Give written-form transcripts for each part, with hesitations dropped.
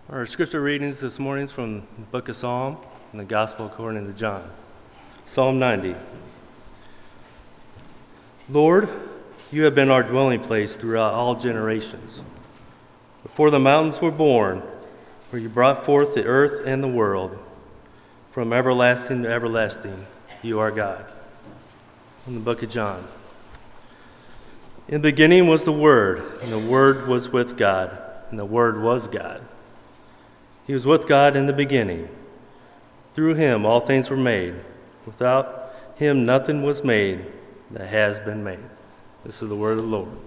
Our scripture readings this morning is from the book of Psalm and the Gospel according to John. Psalm 90. Lord, you have been our dwelling place throughout all generations. Before the mountains were born, where you brought forth the earth and the world, from everlasting to everlasting, you are God. In the book of John. In the beginning was the Word, and the Word was with God, and the Word was God. He was with God in the beginning. Through him all things were made. Without him nothing was made that has been made. This is the word of the Lord.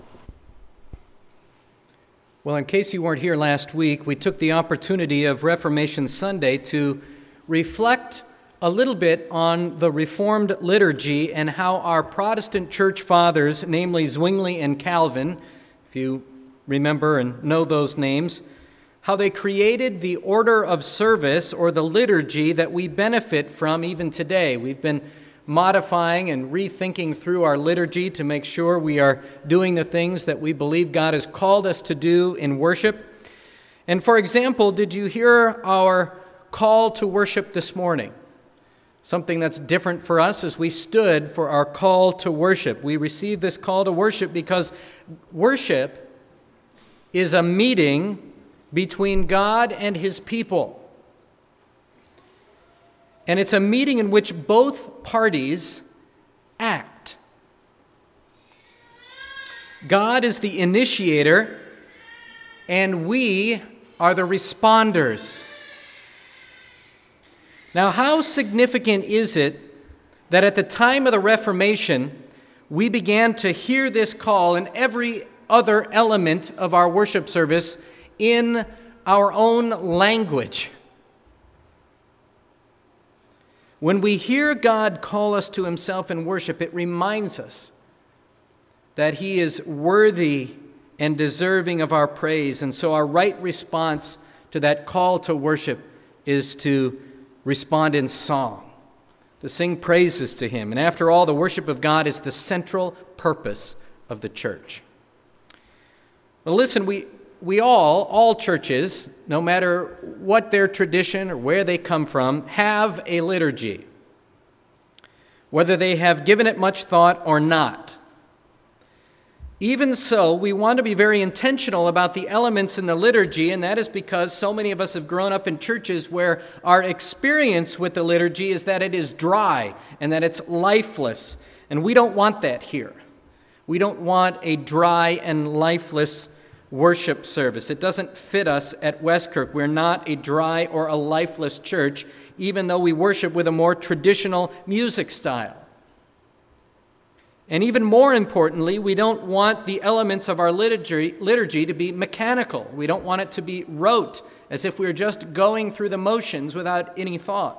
Well, in case you weren't here last week, we took the opportunity of Reformation Sunday to reflect a little bit on the Reformed liturgy and how our Protestant church fathers, namely Zwingli and Calvin, if you remember and know those names, how they created the order of service or the liturgy that we benefit from even today. We've been modifying and rethinking through our liturgy to make sure we are doing the things that we believe God has called us to do in worship. And for example, did you hear our call to worship this morning? Something that's different for us as we stood for our call to worship. We received this call to worship because worship is a meeting between God and his people. And it's a meeting in which both parties act. God is the initiator, and we are the responders. Now, how significant is it that at the time of the Reformation, we began to hear this call in every other element of our worship service in our own language? When we hear God call us to himself in worship, it reminds us that he is worthy and deserving of our praise. And so our right response to that call to worship is to respond in song, to sing praises to him. And after all, the worship of God is the central purpose of the church. Well, listen, we all churches, no matter what their tradition or where they come from, have a liturgy, whether they have given it much thought or not. Even so, we want to be very intentional about the elements in the liturgy, and that is because so many of us have grown up in churches where our experience with the liturgy is that it is dry and that it's lifeless, and we don't want that here. We don't want a dry and lifeless worship service. It doesn't fit us at Westkirk. We're not a dry or a lifeless church, even though we worship with a more traditional music style. And even more importantly, we don't want the elements of our liturgy to be mechanical. We don't want it to be rote, as if we were just going through the motions without any thought.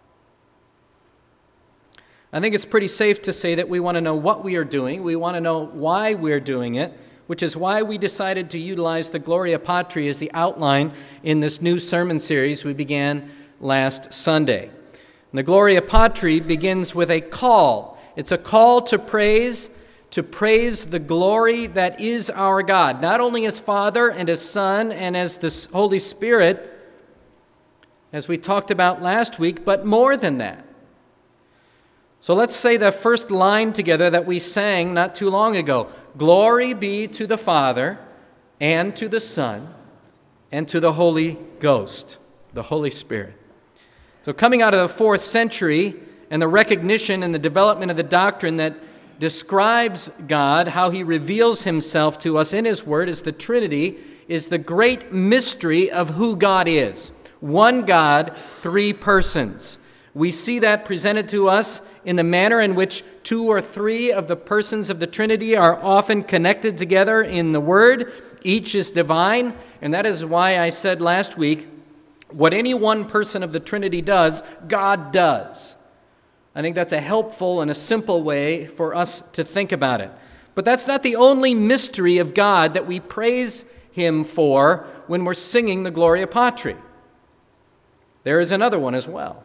I think it's pretty safe to say that we want to know what we are doing. We want to know why we're doing it, which is why we decided to utilize the Gloria Patri as the outline in this new sermon series we began last Sunday. And the Gloria Patri begins with a call. It's a call to praise the glory that is our God, not only as Father and as Son and as the Holy Spirit, as we talked about last week, but more than that. So let's say the first line together that we sang not too long ago. Glory be to the Father, and to the Son, and to the Holy Ghost, the Holy Spirit. So coming out of the 4th century, and the recognition and the development of the doctrine that describes God, how he reveals himself to us in his Word as the Trinity, is the great mystery of who God is. One God, three persons. We see that presented to us in the manner in which 2 or 3 of the persons of the Trinity are often connected together in the Word. Each is divine, and that is why I said last week, what any one person of the Trinity does, God does. I think that's a helpful and a simple way for us to think about it. But that's not the only mystery of God that we praise him for when we're singing the Gloria Patri. There is another one as well.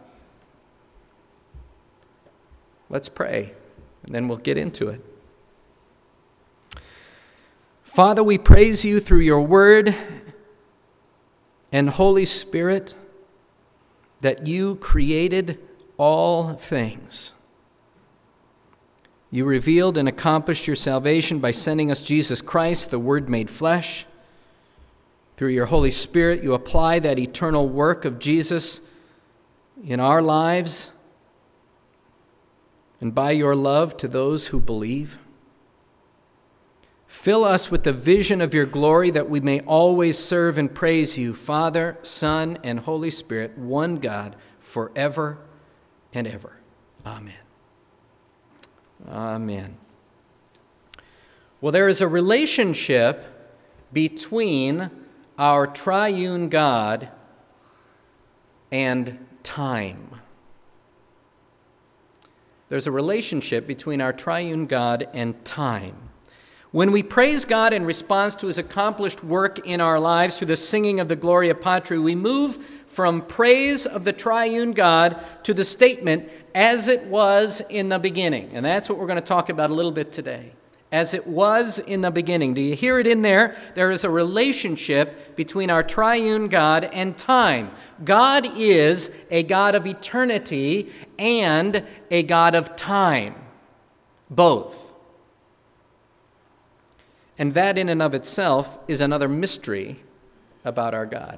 Let's pray, and then we'll get into it. Father, we praise you through your word. and Holy Spirit, that you created all things. You revealed and accomplished your salvation by sending us Jesus Christ, the Word made flesh. Through your Holy Spirit, you apply that eternal work of Jesus in our lives, and by your love to those who believe. Fill us with the vision of your glory, that we may always serve and praise you, Father, Son, and Holy Spirit, one God, forever and ever. Amen. Amen. Well, there is a relationship between our triune God and time. There's a relationship between our triune God and time. When we praise God in response to his accomplished work in our lives through the singing of the Gloria Patri, we move from praise of the triune God to the statement, as it was in the beginning. And that's what we're going to talk about a little bit today. As it was in the beginning. Do you hear it in there? There is a relationship between our triune God and time. God is a God of eternity and a God of time. Both. And that in and of itself is another mystery about our God.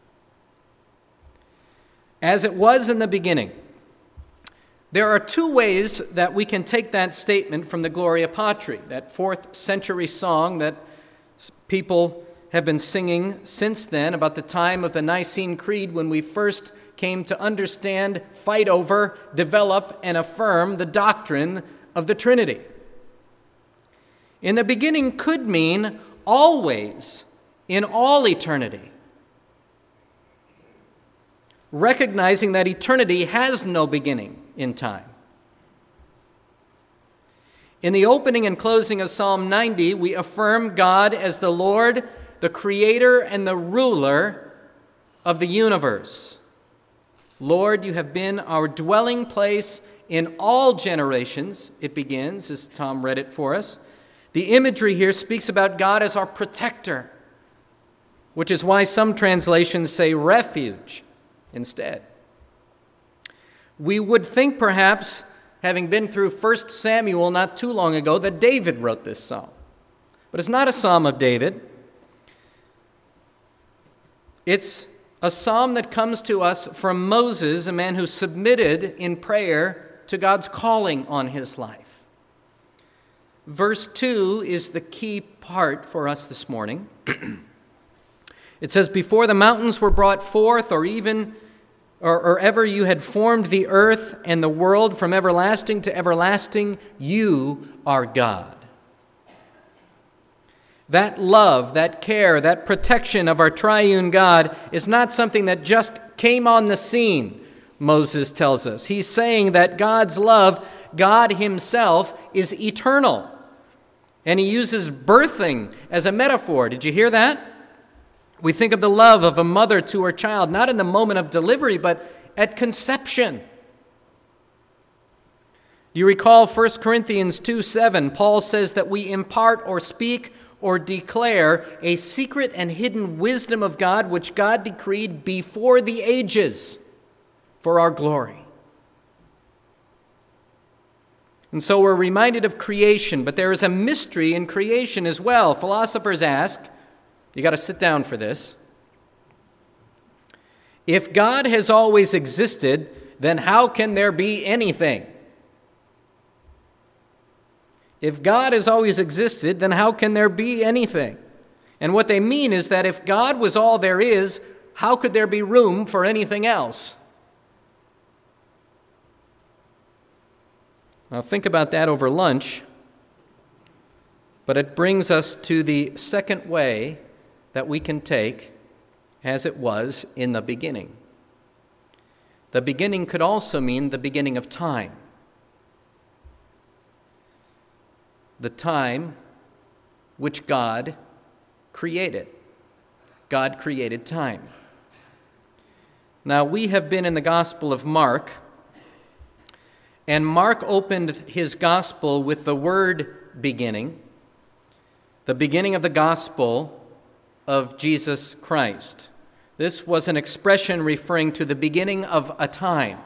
As it was in the beginning. There are two ways that we can take that statement from the Gloria Patri, that 4th century song that people have been singing since then about the time of the Nicene Creed, when we first came to understand, fight over, develop, and affirm the doctrine of the Trinity. In the beginning could mean always, in all eternity. Recognizing that eternity has no beginning in time. In the opening and closing of Psalm 90, we affirm God as the Lord, the creator and the ruler of the universe. Lord, you have been our dwelling place in all generations, it begins, as Tom read it for us. The imagery here speaks about God as our protector, which is why some translations say refuge instead. We would think perhaps, having been through 1 Samuel not too long ago, that David wrote this psalm. But it's not a psalm of David. It's a psalm that comes to us from Moses, a man who submitted in prayer to God's calling on his life. Verse 2 is the key part for us this morning. It says, before the mountains were brought forth, or ever you had formed the earth and the world from everlasting to everlasting, you are God. That love, that care, that protection of our triune God is not something that just came on the scene, Moses tells us. He's saying that God's love, God himself, is eternal. And he uses birthing as a metaphor. Did you hear that? We think of the love of a mother to her child, not in the moment of delivery, but at conception. You recall 1 Corinthians 2:7, Paul says that we impart or speak or declare a secret and hidden wisdom of God, which God decreed before the ages for our glory. And so we're reminded of creation, but there is a mystery in creation as well. Philosophers ask, you got to sit down for this. If God has always existed, then how can there be anything? If God has always existed, then how can there be anything? And what they mean is that if God was all there is, how could there be room for anything else? Now think about that over lunch, but it brings us to the second way that we can take as it was in the beginning. The beginning could also mean the beginning of time. The time which God created. God created time. Now, we have been in the Gospel of Mark, and Mark opened his Gospel with the word beginning, the beginning of the Gospel of Jesus Christ. This was an expression referring to the beginning of a time.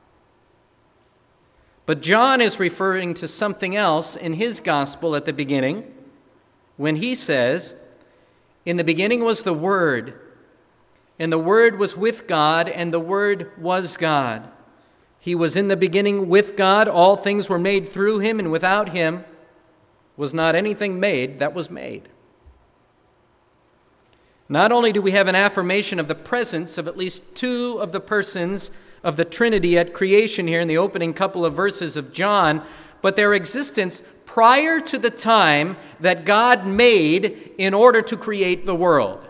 But John is referring to something else in his gospel at the beginning when he says, "In the beginning was the Word, and the Word was with God, and the Word was God. He was in the beginning with God. All things were made through him, and without him was not anything made that was made." Not only do we have an affirmation of the presence of at least two of the persons of the Trinity at creation here in the opening couple of verses of John, but their existence prior to the time that God made in order to create the world.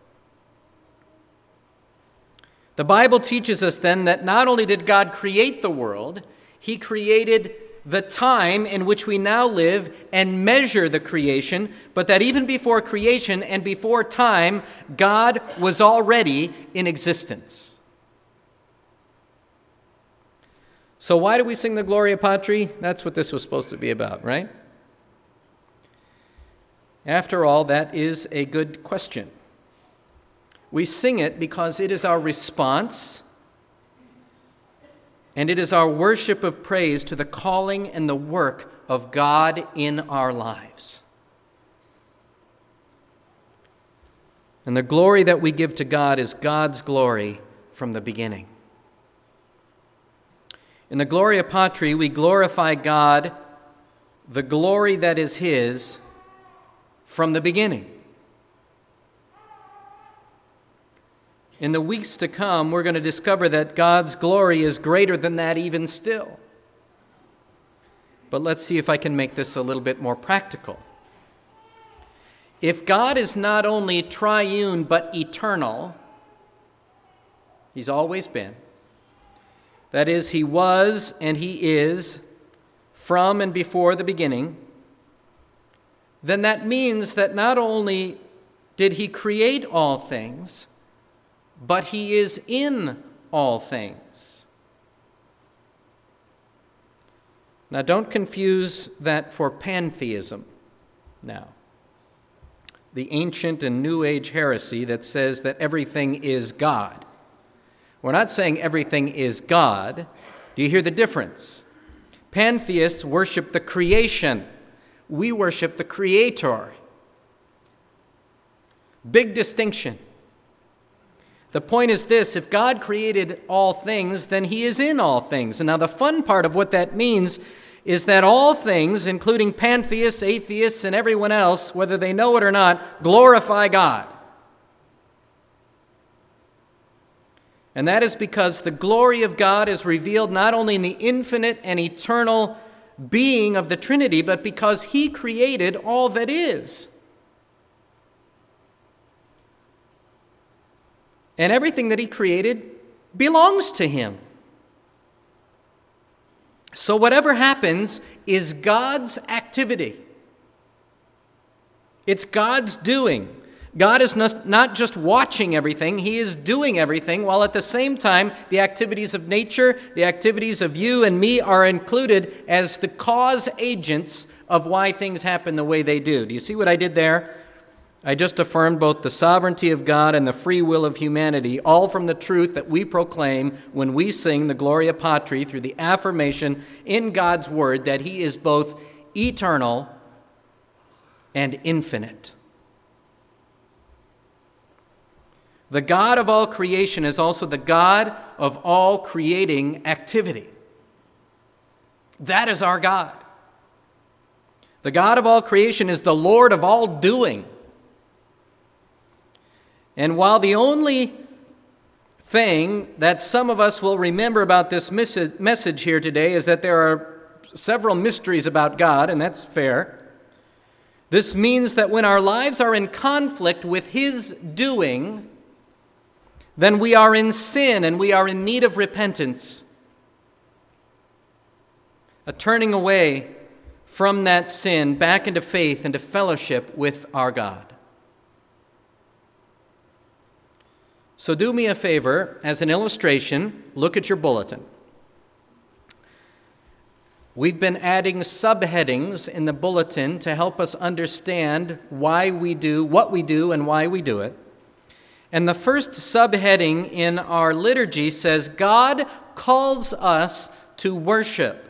The Bible teaches us then that not only did God create the world, he created the time in which we now live and measure the creation, but that even before creation and before time, God was already in existence. So why do we sing the Gloria Patri? That's what this was supposed to be about, right? After all, that is a good question. We sing it because it is our response and it is our worship of praise to the calling and the work of God in our lives. And the glory that we give to God is God's glory from the beginning. In the Gloria Patri, we glorify God, the glory that is his, from the beginning. In the weeks to come, we're going to discover that God's glory is greater than that even still. But let's see if I can make this a little bit more practical. If God is not only triune but eternal, he's always been. That is, he was and he is from and before the beginning. Then that means that not only did he create all things, but he is in all things. Now, don't confuse that for pantheism now. The ancient and New Age heresy that says that everything is God. We're not saying everything is God. Do you hear the difference? Pantheists worship the creation. We worship the Creator. Big distinction. The point is this: if God created all things, then he is in all things. And now the fun part of what that means is that all things, including pantheists, atheists, and everyone else, whether they know it or not, glorify God. And that is because the glory of God is revealed not only in the infinite and eternal being of the Trinity, but because he created all that is. And everything that he created belongs to him. So whatever happens is God's activity. It's God's doing. God is not just watching everything, he is doing everything, while at the same time the activities of nature, the activities of you and me are included as the cause agents of why things happen the way they do. Do you see what I did there? I just affirmed both the sovereignty of God and the free will of humanity, all from the truth that we proclaim when we sing the Gloria Patri through the affirmation in God's Word that he is both eternal and infinite. The God of all creation is also the God of all creating activity. That is our God. The God of all creation is the Lord of all doing. And while the only thing that some of us will remember about this message here today is that there are several mysteries about God, and that's fair, this means that when our lives are in conflict with his doing, then we are in sin and we are in need of repentance, a turning away from that sin back into faith, into fellowship with our God. So do me a favor, as an illustration, look at your bulletin. We've been adding subheadings in the bulletin to help us understand why we do what we do and why we do it. And the first subheading in our liturgy says, God calls us to worship.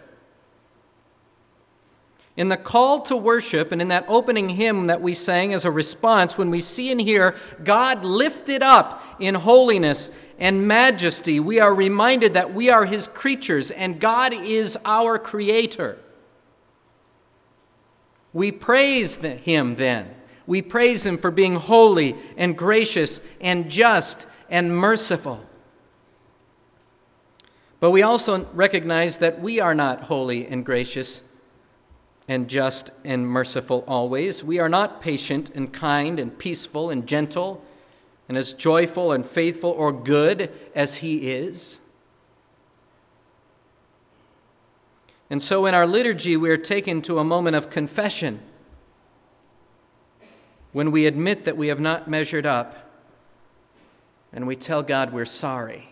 In the call to worship and in that opening hymn that we sang as a response, when we see and hear God lifted up in holiness and majesty, we are reminded that we are his creatures and God is our creator. We praise him then. We praise him for being holy and gracious and just and merciful. But we also recognize that we are not holy and gracious and just and merciful always. We are not patient and kind and peaceful and gentle and as joyful and faithful or good as he is. And so in our liturgy, we are taken to a moment of confession when we admit that we have not measured up and we tell God we're sorry.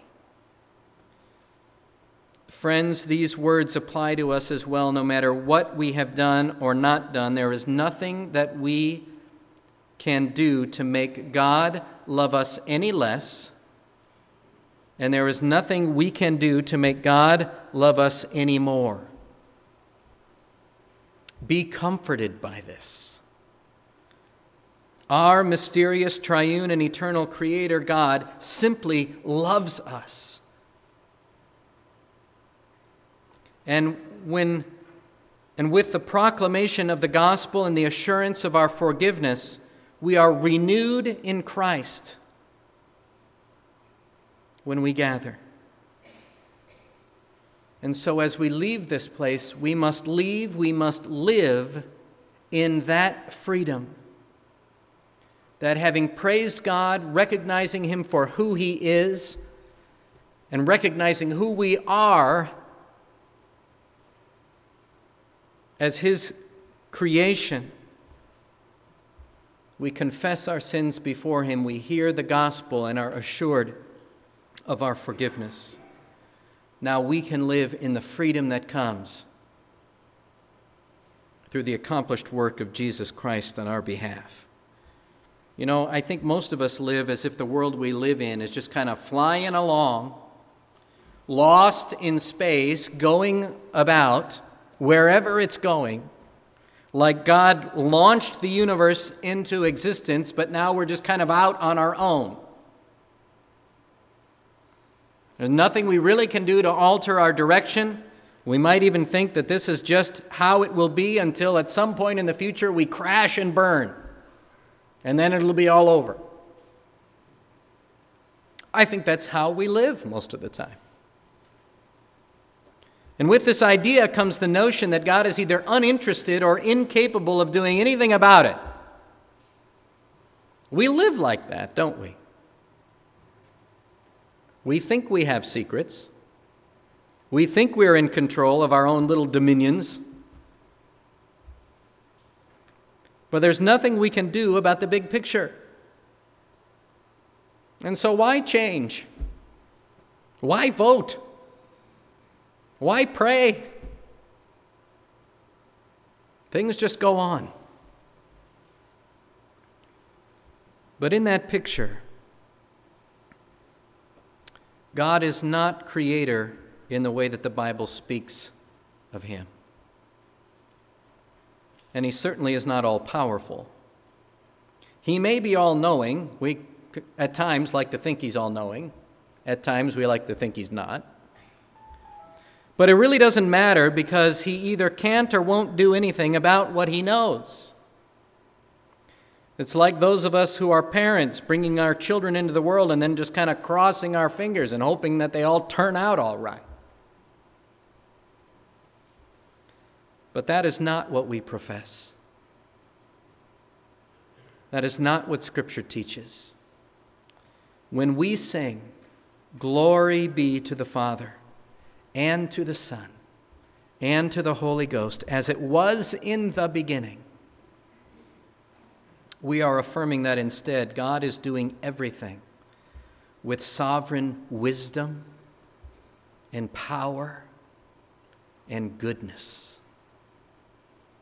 Friends, these words apply to us as well, no matter what we have done or not done. There is nothing that we can do to make God love us any less, and there is nothing we can do to make God love us any more. Be comforted by this. Our mysterious, triune, and eternal Creator God simply loves us. And with the proclamation of the gospel and the assurance of our forgiveness, we are renewed in Christ when we gather. And so as we leave this place, we must live in that freedom. That having praised God, recognizing him for who he is, and recognizing who we are as his creation, we confess our sins before him, we hear the gospel and are assured of our forgiveness. Now we can live in the freedom that comes through the accomplished work of Jesus Christ on our behalf. You know, I think most of us live as if the world we live in is just kind of flying along, lost in space, going about wherever it's going, like God launched the universe into existence, but now we're just kind of out on our own. There's nothing we really can do to alter our direction. We might even think that this is just how it will be until at some point in the future we crash and burn, and then it'll be all over. I think that's how we live most of the time. And with this idea comes the notion that God is either uninterested or incapable of doing anything about it. We live like that, don't we? We think we have secrets. We think we're in control of our own little dominions. But there's nothing we can do about the big picture. And so why change? Why vote? Why pray? Things just go on. But in that picture, God is not creator in the way that the Bible speaks of him. And he certainly is not all-powerful. He may be all-knowing. We at times like to think he's all-knowing. At times we like to think he's not. But it really doesn't matter because he either can't or won't do anything about what he knows. It's like those of us who are parents bringing our children into the world and then just kind of crossing our fingers and hoping that they all turn out all right. But that is not what we profess. That is not what Scripture teaches. When we sing, "Glory be to the Father, and to the Son, and to the Holy Ghost, as it was in the beginning," we are affirming that instead God is doing everything with sovereign wisdom and power and goodness.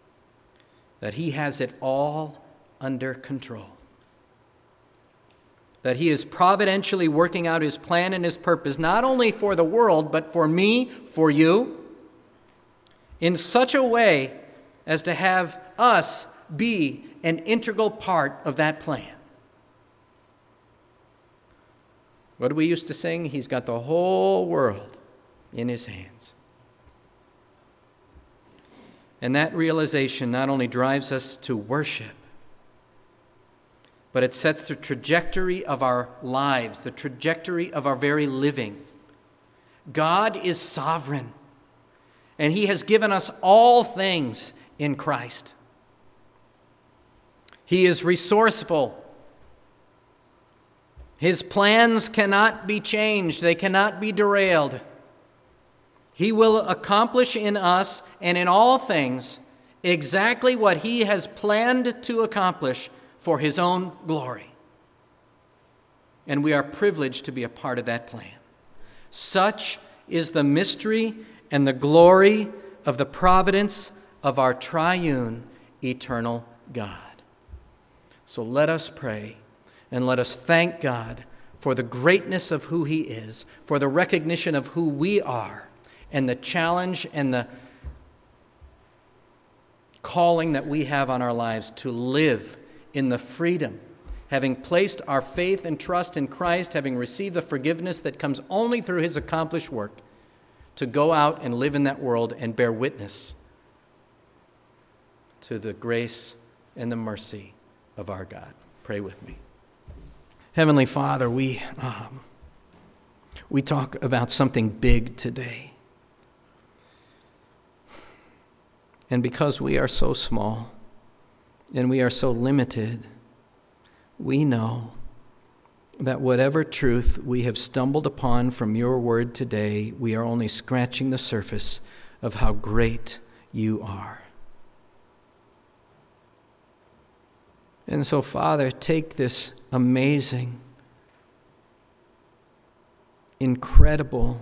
That he has it all under control. that he is providentially working out his plan and his purpose, not only for the world, but for me, for you, in such a way as to have us be an integral part of that plan. What do we used to sing? He's got the whole world in his hands. And that realization not only drives us to worship, but it sets the trajectory of our lives, the trajectory of our very living. God is sovereign, and he has given us all things in Christ. He is resourceful. His plans cannot be changed. They cannot be derailed. He will accomplish in us and in all things exactly what he has planned to accomplish for his own glory. And we are privileged to be a part of that plan. Such is the mystery and the glory of the providence of our triune, eternal God. So let us pray. And let us thank God for the greatness of who he is, for the recognition of who we are, and the challenge and the calling that we have on our lives to live in the freedom, having placed our faith and trust in Christ, having received the forgiveness that comes only through his accomplished work, to go out and live in that world and bear witness to the grace and the mercy of our God. Pray with me. Heavenly Father, we talk about something big today. And because we are so small and we are so limited, we know that whatever truth we have stumbled upon from your word today, we are only scratching the surface of how great you are. And so, Father, take this amazing, incredible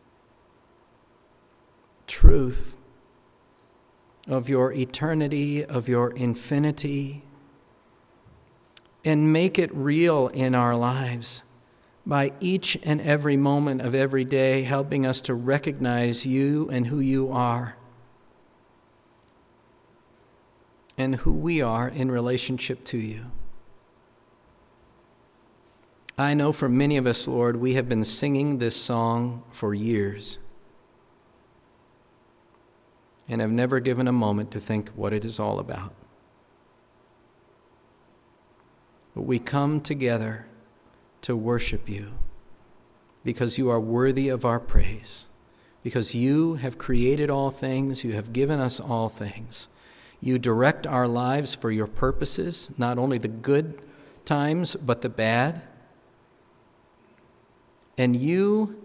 truth of your eternity, of your infinity, and make it real in our lives by each and every moment of every day, helping us to recognize you and who you are, and who we are in relationship to you. I know for many of us, Lord, we have been singing this song for years and have never given a moment to think what it is all about. But we come together to worship you because you are worthy of our praise, because you have created all things, you have given us all things. You direct our lives for your purposes, not only the good times, but the bad. And you,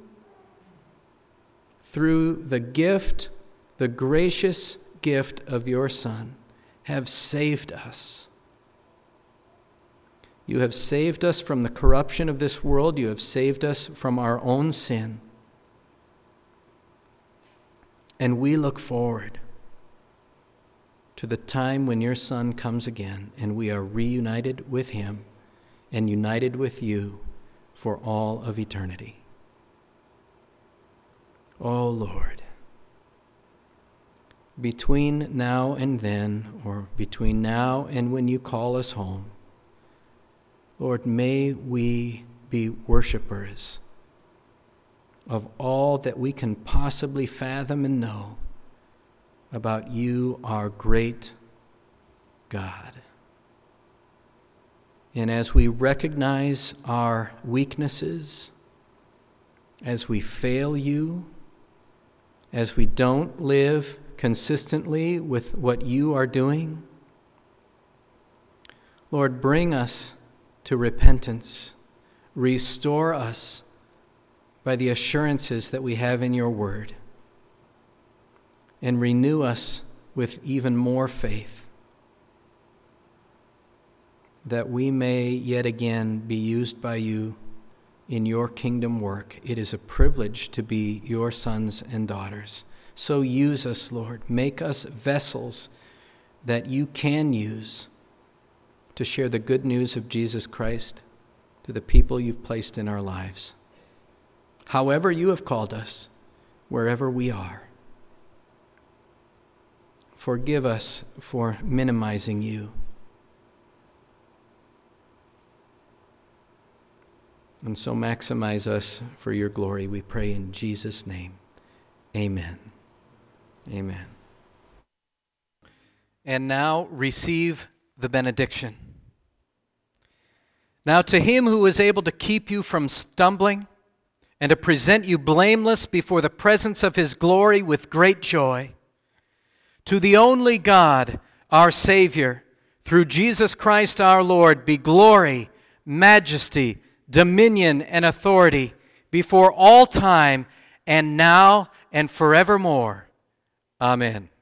through the gift, the gracious gift of your Son, have saved us. You have saved us from the corruption of this world. You have saved us from our own sin. And we look forward to the time when your Son comes again and we are reunited with him and united with you for all of eternity. Oh Lord, between now and then, or between now and when you call us home, Lord, may we be worshipers of all that we can possibly fathom and know about you, our great God. And as we recognize our weaknesses, as we fail you, as we don't live consistently with what you are doing, Lord, bring us to repentance. Restore us by the assurances that we have in your word, and renew us with even more faith, that we may yet again be used by you in your kingdom work. It is a privilege to be your sons and daughters. So use us, Lord. Make us vessels that you can use to share the good news of Jesus Christ to the people you've placed in our lives. However you have called us, wherever we are. Forgive us for minimizing you. And so maximize us for your glory, we pray in Jesus' name. Amen. Amen. And now receive the benediction. Now to him who is able to keep you from stumbling and to present you blameless before the presence of his glory with great joy, to the only God, our Savior, through Jesus Christ our Lord, be glory, majesty, dominion, and authority before all time and now and forevermore. Amen.